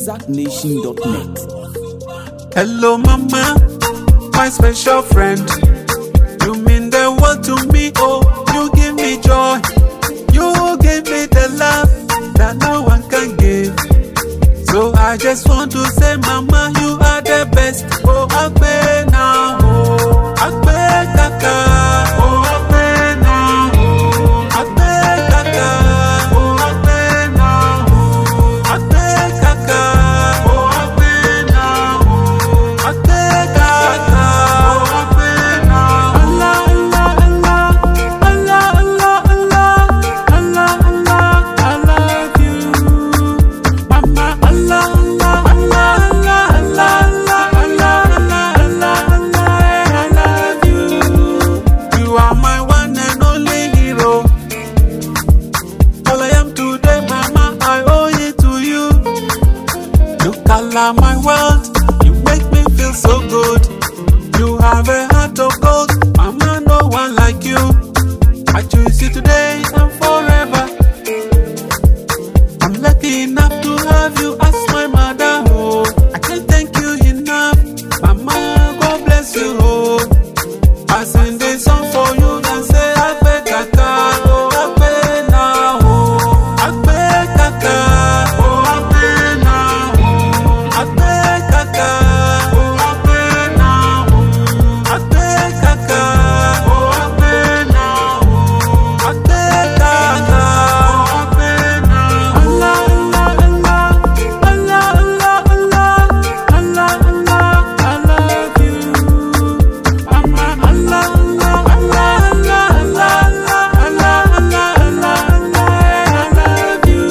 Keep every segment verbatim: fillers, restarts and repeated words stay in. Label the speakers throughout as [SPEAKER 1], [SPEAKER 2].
[SPEAKER 1] zack nation dot net.
[SPEAKER 2] Hello mama, my special friend. You mean the world to me, oh, you give me joy. You give me the love that no one can give. So I just want to say mama, you are the best. Oh, Akbe now, oh, Akbe kaka, oh, Akbe now, oh, Akbe kaka, oh, Akbe now, oh, Akbe kaka, oh, Akbe now, oh, Akbe kaka, oh, Akbe now. Allah, Allah, Allah, Allah, Allah, Allah, Allah, I love you, mama. Allah, Allah, Allah, Allah, Allah, Allah, Allah, Allah, I love you. You are my one and only hero. All I am today, mama, I owe it to you. You color my world, you make me feel so good. You have a heart of gold, mama, no one like you. I choose you today and forever. I'm lucky enough to have you as my mother, oh. I can't thank you enough, mama, God bless you, oh. I sing this song for you and say Akbe kaka, oh, Akbe now, oh, Akbe kaka, oh, Akbe now, oh, Akbe kaka, oh, Akbe now, oh, Akbe kaka, oh, Akbe now, oh, Akbe kaka, oh, Akbe now. Allah, Allah, Allah, Allah, Allah, Allah, Allah, I love you, mama. Allah, Allah, Allah, Allah, Allah, Allah, Allah, Allah, I love you.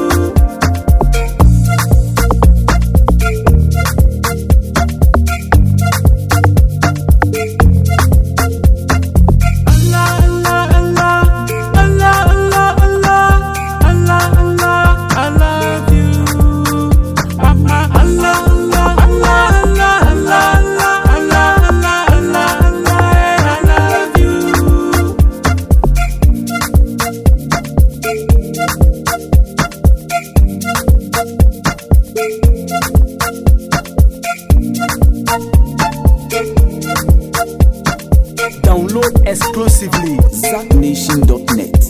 [SPEAKER 2] Allah, Allah, Allah, Allah, Allah, Allah, Allah, Allah, I love you, mama. Allah, Allah, Allah, Allah, Allah, Allah, Allah, Allah, Allah, I love you.
[SPEAKER 1] Download exclusively zack nation dot net.